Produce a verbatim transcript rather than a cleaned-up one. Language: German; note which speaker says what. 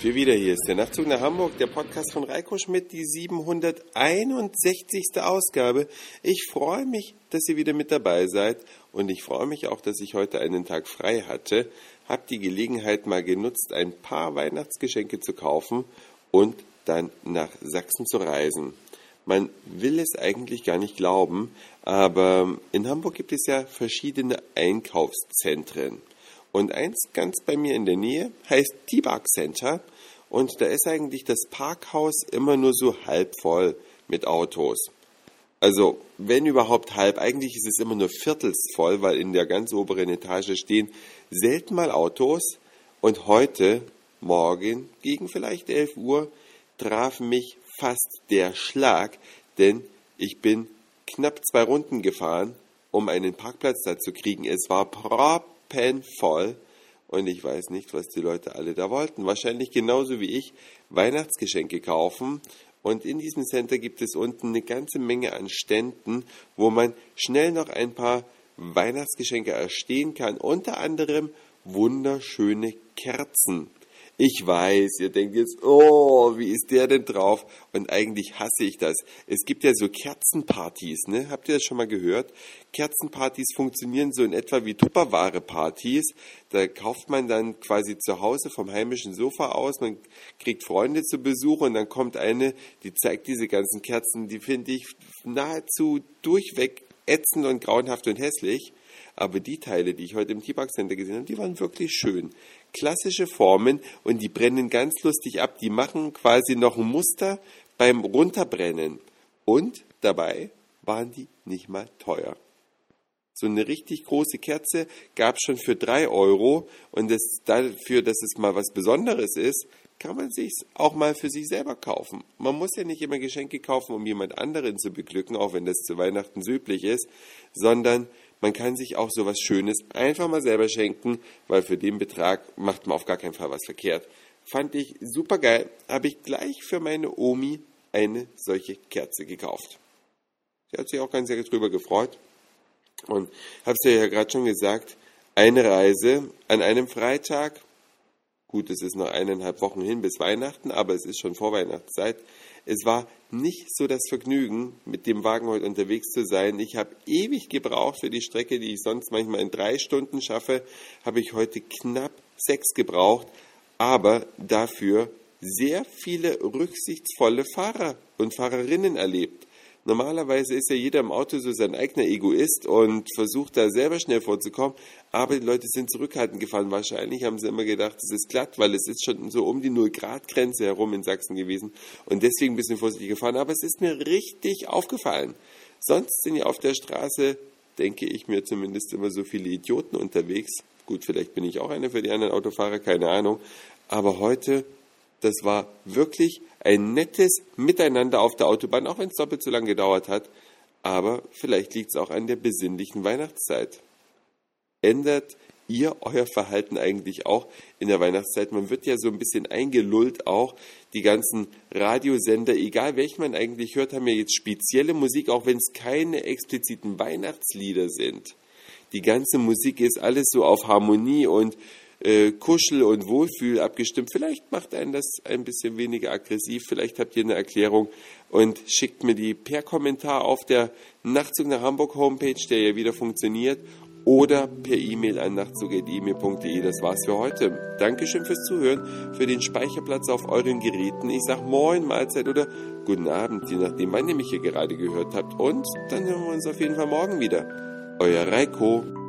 Speaker 1: sind wir wieder. Hier ist der Nachtzug nach Hamburg, der Podcast von Reiko Schmidt, die siebenhunderteinundsechzigste Ausgabe. Ich freue mich, dass ihr wieder mit dabei seid und ich freue mich auch, dass ich heute einen Tag frei hatte. Hab die Gelegenheit mal genutzt, ein paar Weihnachtsgeschenke zu kaufen und dann nach Sachsen zu reisen. Man will es eigentlich gar nicht glauben, aber in Hamburg gibt es ja verschiedene Einkaufszentren. Und eins ganz bei mir in der Nähe heißt T-Bag Center und da ist eigentlich das Parkhaus immer nur so halb voll mit Autos. Also wenn überhaupt halb, eigentlich ist es immer nur viertels voll, weil in der ganz oberen Etage stehen selten mal Autos. Und heute, morgen, gegen vielleicht elf Uhr, traf mich fast der Schlag, denn ich bin knapp zwei Runden gefahren, um einen Parkplatz da zu kriegen. Es war proppenvoll und ich weiß nicht, was die Leute alle da wollten. Wahrscheinlich genauso wie ich Weihnachtsgeschenke kaufen. Und in diesem Center gibt es unten eine ganze Menge an Ständen, wo man schnell noch ein paar Weihnachtsgeschenke erstehen kann. Unter anderem wunderschöne Kerzen. Ich weiß, ihr denkt jetzt, oh, wie ist der denn drauf? Und eigentlich hasse ich das. Es gibt ja so Kerzenpartys, ne? Habt ihr das schon mal gehört? Kerzenpartys funktionieren so in etwa wie Tupperware-Partys. Da kauft man dann quasi zu Hause vom heimischen Sofa aus, man kriegt Freunde zu Besuch und dann kommt eine, die zeigt diese ganzen Kerzen, die finde ich nahezu durchweg ätzend und grauenhaft und hässlich. Aber die Teile, die ich heute im T-Bag Center gesehen habe, die waren wirklich schön. Klassische Formen und die brennen ganz lustig ab. Die machen quasi noch ein Muster beim Runterbrennen. Und dabei waren die nicht mal teuer. So eine richtig große Kerze gab es schon für drei Euro. Und das, dafür, dass es mal was Besonderes ist, kann man sich auch mal für sich selber kaufen. Man muss ja nicht immer Geschenke kaufen, um jemand anderen zu beglücken, auch wenn das zu Weihnachten so üblich ist, sondern man kann sich auch so was Schönes einfach mal selber schenken, weil für den Betrag macht man auf gar keinen Fall was verkehrt. Fand ich super geil, habe ich gleich für meine Omi eine solche Kerze gekauft. Sie hat sich auch ganz sehr drüber gefreut und habe es ja gerade schon gesagt, eine Reise an einem Freitag. Gut, es ist noch eineinhalb Wochen hin bis Weihnachten, aber es ist schon Vorweihnachtszeit. Es war nicht so das Vergnügen, mit dem Wagen heute unterwegs zu sein. Ich habe ewig gebraucht für die Strecke, die ich sonst manchmal in drei Stunden schaffe, habe ich heute knapp sechs gebraucht, aber dafür sehr viele rücksichtsvolle Fahrer und Fahrerinnen erlebt. Normalerweise ist ja jeder im Auto so sein eigener Egoist und versucht da selber schnell vorzukommen, aber die Leute sind zurückhaltend gefahren. Wahrscheinlich haben sie immer gedacht, es ist glatt, weil es ist schon so um die null-Grad-Grenze herum in Sachsen gewesen und deswegen ein bisschen vorsichtig gefahren. Aber es ist mir richtig aufgefallen. Sonst sind ja auf der Straße, denke ich mir zumindest, immer so viele Idioten unterwegs. Gut, vielleicht bin ich auch einer für die anderen Autofahrer, keine Ahnung. Aber heute, das war wirklich ein nettes Miteinander auf der Autobahn, auch wenn es doppelt so lange gedauert hat. Aber vielleicht liegt es auch an der besinnlichen Weihnachtszeit. Ändert ihr euer Verhalten eigentlich auch in der Weihnachtszeit? Man wird ja so ein bisschen eingelullt auch. Die ganzen Radiosender, egal welchen man eigentlich hört, haben ja jetzt spezielle Musik, auch wenn es keine expliziten Weihnachtslieder sind. Die ganze Musik ist alles so auf Harmonie und Äh, Kuschel und Wohlfühl abgestimmt. Vielleicht macht einen das ein bisschen weniger aggressiv. Vielleicht habt ihr eine Erklärung und schickt mir die per Kommentar auf der Nachtzug nach Hamburg Homepage, der ja wieder funktioniert, oder per E-Mail an nachtzug punkt e mail punkt de. Das war's für heute. Dankeschön fürs Zuhören, für den Speicherplatz auf euren Geräten. Ich sag Moin, Mahlzeit oder Guten Abend, je nachdem, wann ihr mich hier gerade gehört habt. Und dann hören wir uns auf jeden Fall morgen wieder. Euer Reiko.